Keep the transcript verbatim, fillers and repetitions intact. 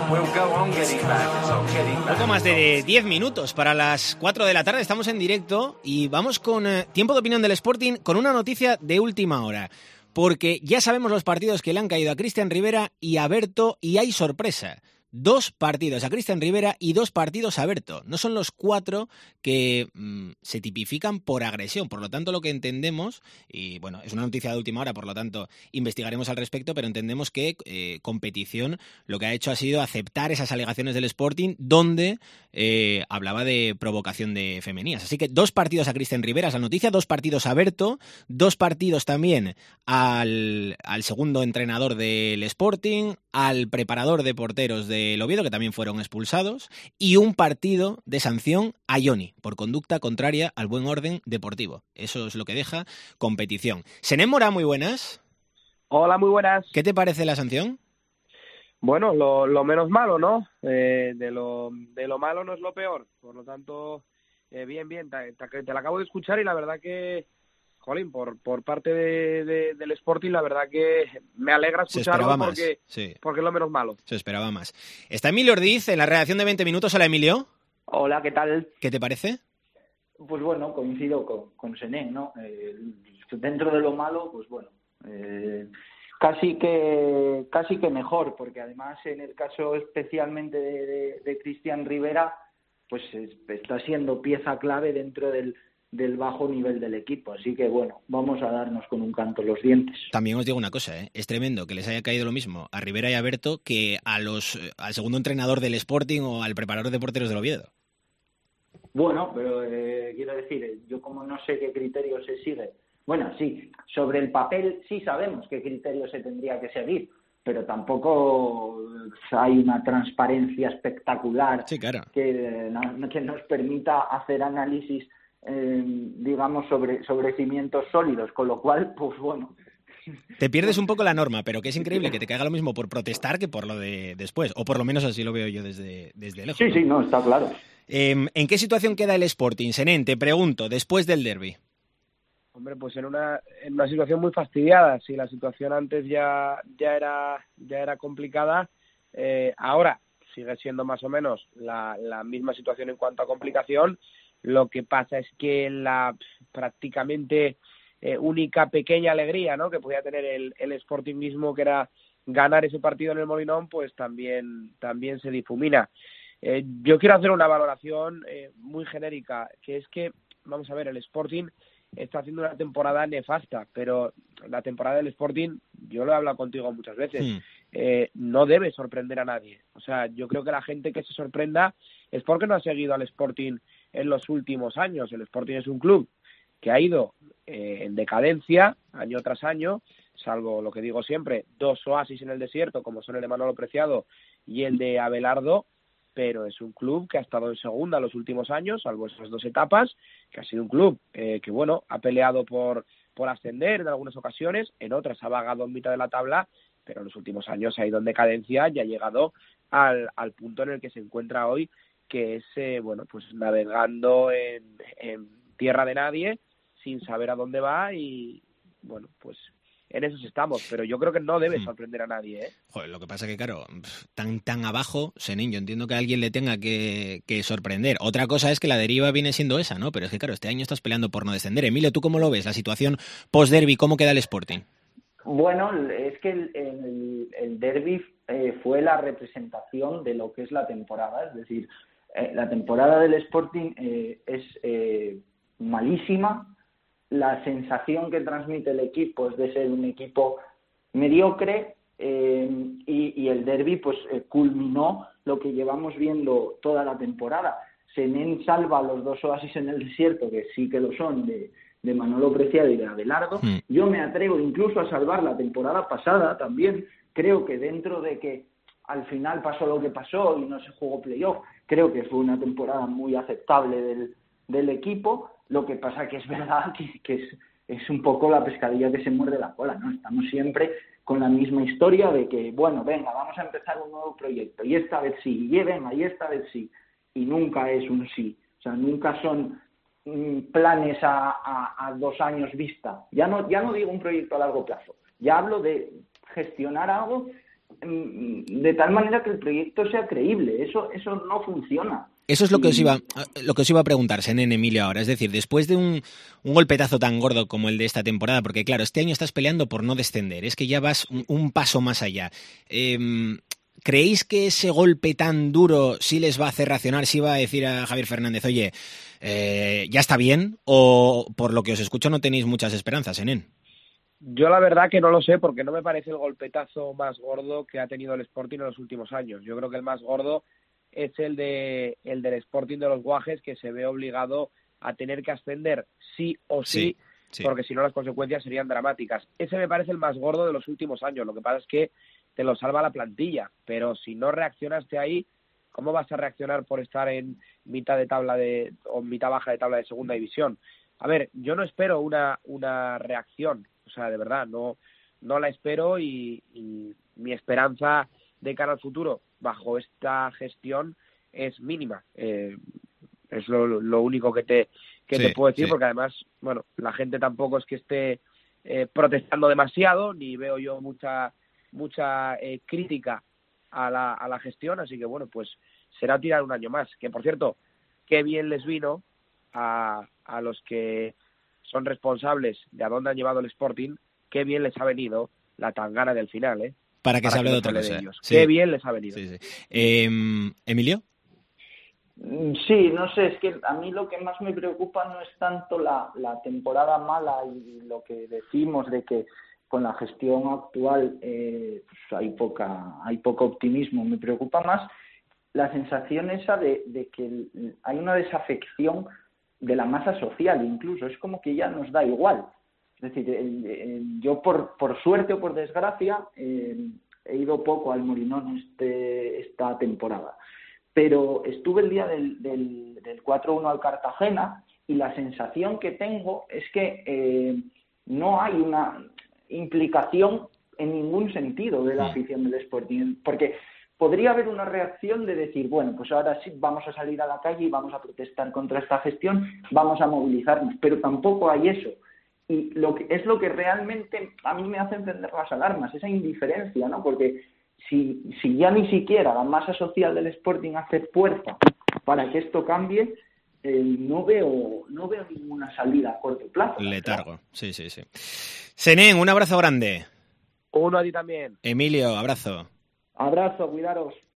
Poco más de diez minutos para las cuatro de la tarde, estamos en directo y vamos con eh, tiempo de opinión del Sporting con una noticia de última hora, porque ya sabemos los partidos que le han caído a Cristian Rivera y a Berto y hay sorpresa. Dos partidos a Cristian Rivera y dos partidos a Berto. No son los cuatro que mmm, se tipifican por agresión. Por lo tanto, lo que entendemos, y bueno, es una noticia de última hora, por lo tanto, investigaremos al respecto, pero entendemos que eh, Competición lo que ha hecho ha sido aceptar esas alegaciones del Sporting, donde eh, hablaba de provocación de femeninas. Así que dos partidos a Cristian Rivera, esa noticia, dos partidos a Berto, dos partidos también al, al segundo entrenador del Sporting, al preparador de porteros de el Oviedo, que también fueron expulsados, y un partido de sanción a Ioni por conducta contraria al buen orden deportivo. Eso es lo que deja Competición. Senén Mora, muy buenas. Hola, muy buenas. ¿Qué te parece la sanción? Bueno, lo, lo menos malo, ¿no? Eh, de, lo, de lo malo no es lo peor. Por lo tanto, eh, bien, bien. Te, te, te la acabo de escuchar y la verdad que... Jolín, por, por parte de, de, del Sporting, la verdad que me alegra escucharlo porque, sí. porque es lo menos malo. Se esperaba más. Está Emilio Ordiz en la redacción de veinte minutos. Hola, Emilio. Hola, ¿qué tal? ¿Qué te parece? Pues bueno, coincido con, con Senén, ¿no? Eh, dentro de lo malo, pues bueno, eh, casi que casi que mejor, porque además en el caso especialmente de, de, de Cristian Rivera, pues es, está siendo pieza clave dentro del del bajo nivel del equipo, así que bueno, vamos a darnos con un canto los dientes. También os digo una cosa, ¿eh? Es tremendo que les haya caído lo mismo a Rivera y a Berto que a los al segundo entrenador del Sporting o al preparador de porteros del Oviedo. Bueno, pero eh, quiero decir, yo como no sé qué criterio se sigue, bueno, sí, sobre el papel sí sabemos qué criterio se tendría que seguir, pero tampoco hay una transparencia espectacular sí, claro. que, que nos permita hacer análisis Eh, digamos, sobre, sobre cimientos sólidos, con lo cual, pues bueno... Te pierdes un poco la norma, pero que es increíble que te caiga lo mismo por protestar que por lo de después, o por lo menos así lo veo yo desde, desde lejos. Sí, ¿no? sí, no, está claro. Eh, ¿En qué situación queda el Sporting, Senén? Te pregunto, después del derbi. Hombre, pues en una, en una situación muy fastidiada. Si la situación antes ya, ya, era, ya era complicada, eh, ahora sigue siendo más o menos la, la misma situación en cuanto a complicación. Lo que pasa es que la prácticamente eh, única pequeña alegría, ¿no?, que podía tener el, el Sporting mismo, que era ganar ese partido en el Molinón, pues también, también se difumina. Eh, yo quiero hacer una valoración eh, muy genérica, que es que, vamos a ver, el Sporting está haciendo una temporada nefasta, pero la temporada del Sporting, yo lo he hablado contigo muchas veces, Hmm. eh, no debe sorprender a nadie. O sea, yo creo que la gente que se sorprenda es porque no ha seguido al Sporting en los últimos años. El Sporting es un club que ha ido eh, en decadencia año tras año, salvo lo que digo siempre, dos oasis en el desierto, como son el de Manolo Preciado y el de Abelardo, pero es un club que ha estado en segunda los últimos años, salvo esas dos etapas, que ha sido un club eh, que, bueno, ha peleado por, por ascender en algunas ocasiones, en otras ha vagado en mitad de la tabla, pero en los últimos años ha ido en decadencia y ha llegado al, al punto en el que se encuentra hoy, que es, eh, bueno, pues navegando en, en tierra de nadie, sin saber a dónde va y, bueno, pues en eso estamos, pero yo creo que no debe sorprender a nadie, ¿eh? Joder, lo que pasa que, claro, tan tan abajo, Senén, yo entiendo que a alguien le tenga que, que sorprender. Otra cosa es que la deriva viene siendo esa, ¿no? Pero es que, claro, este año estás peleando por no descender. Emilio, ¿tú cómo lo ves? La situación post-derbi, ¿cómo queda el Sporting? Bueno, es que el, el, el derbi eh, fue la representación de lo que es la temporada, es decir, eh, la temporada del Sporting eh, es eh, malísima. La sensación que transmite el equipo es de ser un equipo mediocre eh, y, y el derbi pues eh, culminó lo que llevamos viendo toda la temporada. Senén salva los dos oasis en el desierto, que sí que lo son, de, de Manolo Preciado y de Abelardo. Mm. Yo me atrevo incluso a salvar la temporada pasada también. Creo que dentro de que al final pasó lo que pasó y no se jugó playoff, creo que fue una temporada muy aceptable del, del equipo. Lo que pasa que es verdad que, que es, es un poco la pescadilla que se muerde la cola, ¿no? Estamos siempre con la misma historia de que, bueno, venga, vamos a empezar un nuevo proyecto, y esta vez sí, y venga, y esta vez sí, y nunca es un sí. O sea, nunca son mm, planes a, a, a dos años vista. Ya no, ya no digo un proyecto a largo plazo, ya hablo de gestionar algo mm, de tal manera que el proyecto sea creíble. Eso, eso no funciona. Eso es lo que os iba, lo que os iba a preguntar, Senén, Emilio, ahora. Es decir, después de un, un golpetazo tan gordo como el de esta temporada, porque claro, este año estás peleando por no descender, es que ya vas un, un paso más allá. Eh, ¿Creéis que ese golpe tan duro sí les va a hacer reaccionar, sí va a decir a Javier Fernández, oye, eh, ya está bien? O por lo que os escucho no tenéis muchas esperanzas, Senén. Yo la verdad que no lo sé, porque no me parece el golpetazo más gordo que ha tenido el Sporting en los últimos años. Yo creo que el más gordo es el de el del Sporting de los Guajes, que se ve obligado a tener que ascender sí o sí, sí, sí. porque si no las consecuencias serían dramáticas. Ese me parece el más gordo de los últimos años. Lo que pasa es que te lo salva la plantilla, pero si no reaccionaste ahí, ¿cómo vas a reaccionar por estar en mitad de tabla de o mitad baja de tabla de segunda división? A ver, yo no espero una una reacción, o sea, de verdad, no no la espero y, y mi esperanza de cara al futuro bajo esta gestión es mínima. Eh, es lo, lo único que te que sí, te puedo decir, sí. Porque además, bueno, la gente tampoco es que esté eh, protestando demasiado, ni veo yo mucha mucha eh, crítica a la, a la gestión, así que bueno, pues será tirar un año más, que por cierto, qué bien les vino a, a los que son responsables de a dónde han llevado el Sporting, qué bien les ha venido la tangana del final, ¿eh? Para que Para se hable que de otra cosa. De sí. Qué bien les ha venido. Sí, sí. Eh, ¿Emilio? Sí, no sé, es que a mí lo que más me preocupa no es tanto la, la temporada mala y lo que decimos de que con la gestión actual eh, pues hay poca hay poco optimismo. Me preocupa más la sensación esa de, de que hay una desafección de la masa social, incluso es como que ya nos da igual. Es decir, eh, eh, yo por por suerte o por desgracia eh, he ido poco al Molinón este esta temporada, pero estuve el día del, del, del cuatro uno al Cartagena y la sensación que tengo es que eh, no hay una implicación en ningún sentido de la afición del Sporting, porque podría haber una reacción de decir, bueno, pues ahora sí vamos a salir a la calle y vamos a protestar contra esta gestión, vamos a movilizarnos, pero tampoco hay eso. Y lo que es lo que realmente a mí me hace encender las alarmas, esa indiferencia, ¿no? Porque si, si ya ni siquiera la masa social del Sporting hace fuerza para que esto cambie, eh, no veo no veo ninguna salida a corto plazo. Letargo, sí, sí, sí. Senén, un abrazo grande. Uno a ti también. Emilio, abrazo. Abrazo, cuidaros.